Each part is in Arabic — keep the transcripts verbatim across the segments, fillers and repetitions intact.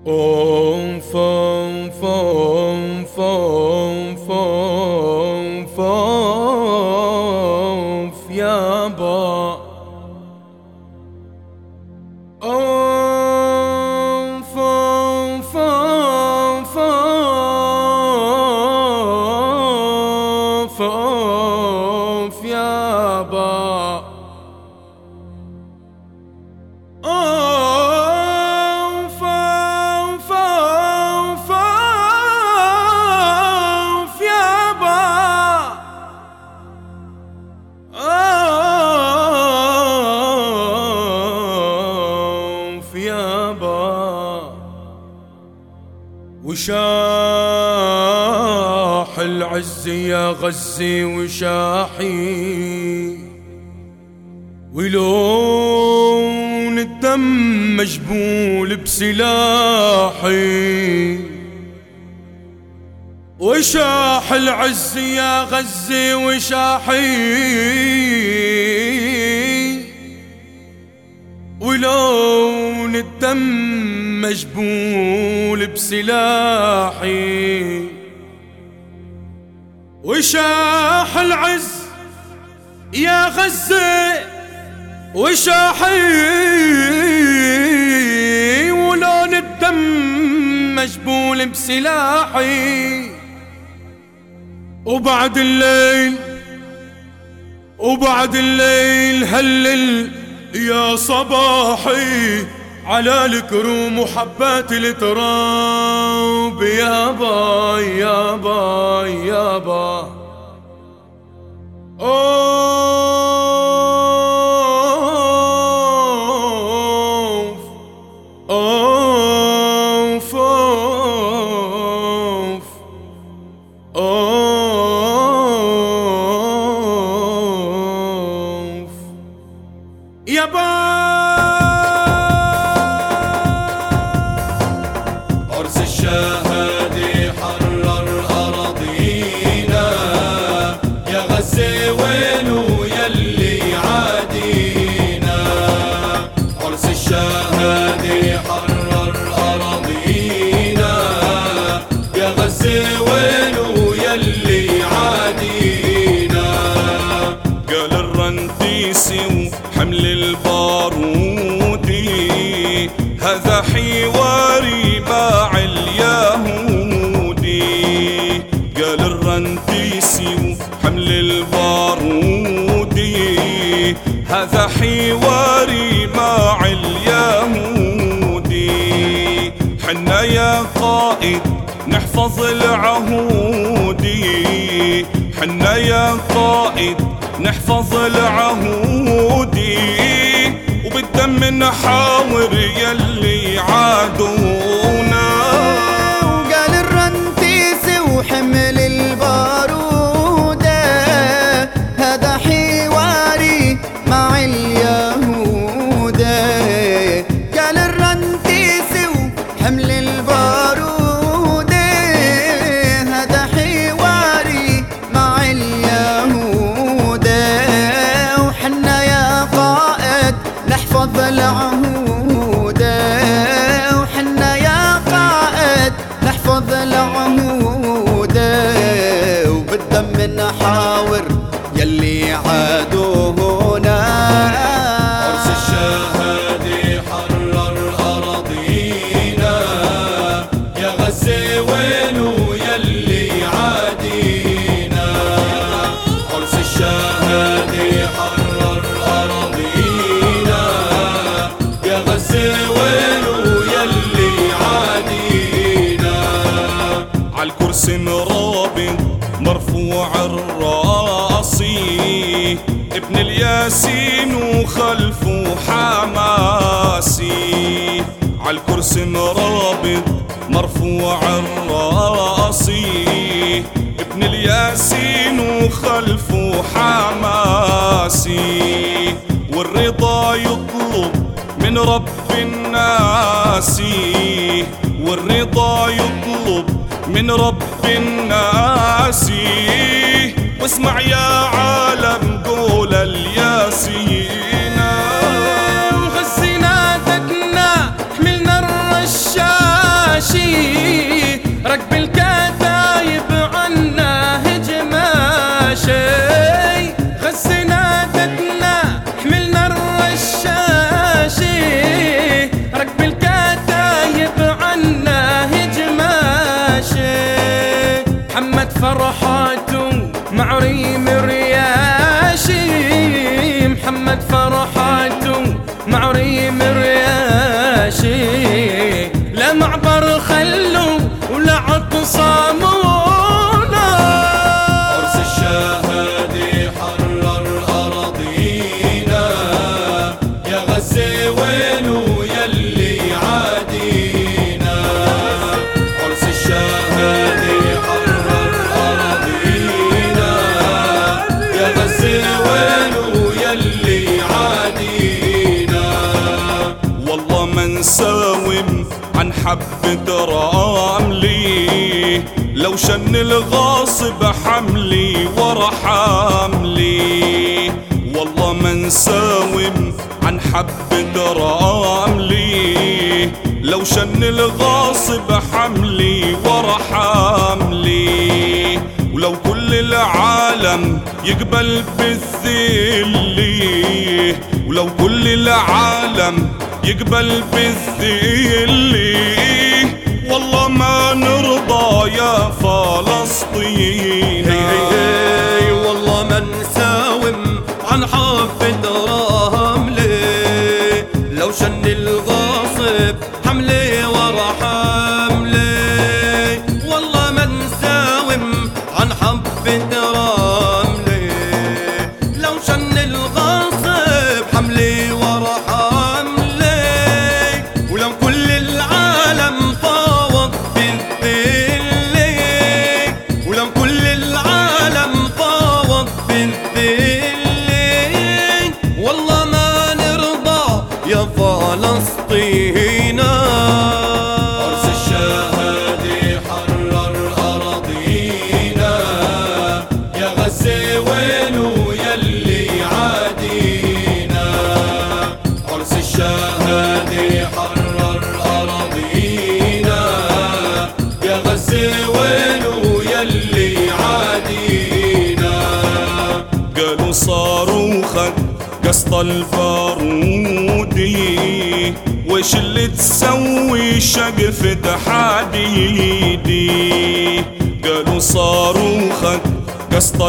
أوم فوم فوم فوم فوم فوم يابا أوم فوم فوم فوم فوم يابا وشاح العز يا غزي وشاحي ولون الدم مجبول بسلاحي وشاح العز يا غزي وشاحي ولون الدم مجبول بسلاحي وشاح العز يا غزة وشاحي ولون الدم مجبول بسلاحي وبعد الليل وبعد الليل هلل يا صباحي على الكروم وحبات التراب يابا يابا يابا أوف أوف أوف أوف يابا الشهادة حرر أراضينا يا غزة وينو يلي عادينا عرس الشهادة حرر أراضينا يا غزة وينو يلي عادينا قال الرنتيسي وحمل البارودي هذا حواري باع اليهودي قال الرنتيسي وحمل البارودي هذا حواري مع اليهودي حنا يا قائد نحفظ العهودي حنا يا قائد نحفظ العهودي وبالدم نحاور يلي عادونا وقال الرنتيسي وحمل البارودة هذا حواري مع اليهودة قال الرنتيسي وحمل البارودة هذا حواري مع اليهودة وحنا يا قائد نحفظ العهودة وحنا يا قائد نحفظ العهودة وبالدم نحاور يلي عادونا عرس الشهادة حرر أراضينا يا غزة وينو يلي عادينا عرس الشهادة حرر أراضينا يا غزة وينو يلي عادينا عالكرسي مرابط مرفوع الراسي ابن الياسين وخلفه حماسي عالكرسي مرابط مرفوع الراسي ابن الياسين وخلفه حماسي والرضا يطلب من رب الناس والرضا يطلب من رب الناس واسمع يا عالم قول الياسين غزينا دقنا حملنا الرشاش عريم رياشي، لا معبر خلوا ولا عطصامونا. عرس الشهادة حرر أراضينا، يا غزة وينو يلي عادينا. عرس الشهادة حرر أراضينا، يا غزة وينو يلي عادينا. والله ما نساوم عن حبة رملي، لو شن الغاصب حملي ورا حملي. والله ما نساوم عن حبة رملي، لو شن الغاصب حملي ورا حملي. ولو كل العالم يقبل بالذل، ولو كل العالم يقبل بالذل، والله ما نرضى يا فلسطين. هي هي هي والله ما نساوم عن حافة رملي، لو شن الغاصب حملي ورا حملي. والله ما نساوم عن حافة رملي، لو شن الغاصب حملي ورا حملي. ولو كل العالم فاوض بالذل، ولو كل العالم فاوض بالذل، والله ما نرضى يا فلسطين. عرس الشهادة حرر أراضينا، يا غزة وينو يلي عادينا. عرس الشهادة حرر أراضينا، يا غزة وينو يلي عادينا. قالوا صاروخك قسط البارودي، وش اللي تسوي شقفة حديدي. قالوا صاروخك قسط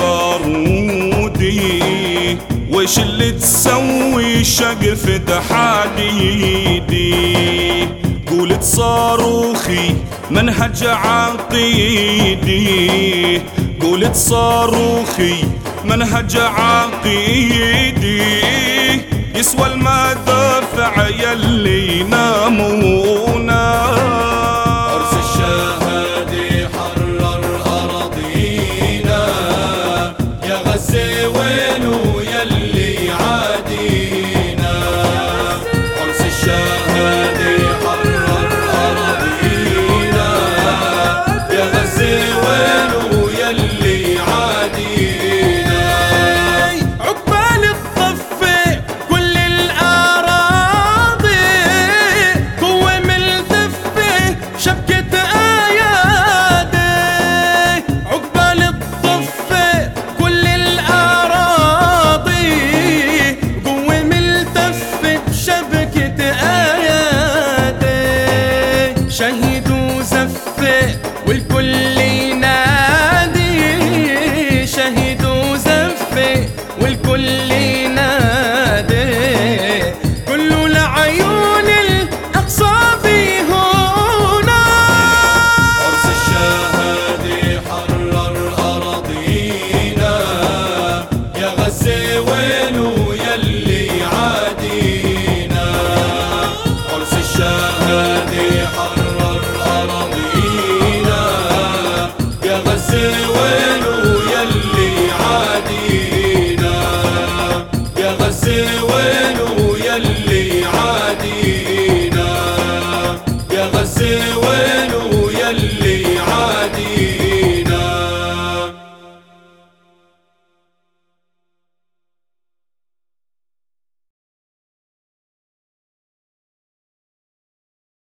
البارودي، وش اللي تسوي شقفة حديدي. قولت صاروخي منهج عقيدي، قولت صاروخي منهج عقيدي. يسوى المدافع يلي ينامونا. عرس الشهادة حرر أراضينا، يا غزة وينو يلي عادينا. عرس الشهادة حرر أراضينا، يا غزة وينو يلي عادينا. عقبال الضفة كل الأراضي، قوة من الدفة شبكة أيادي. عقبال الضفة كل الأراضي، قوة من الدفة شبكة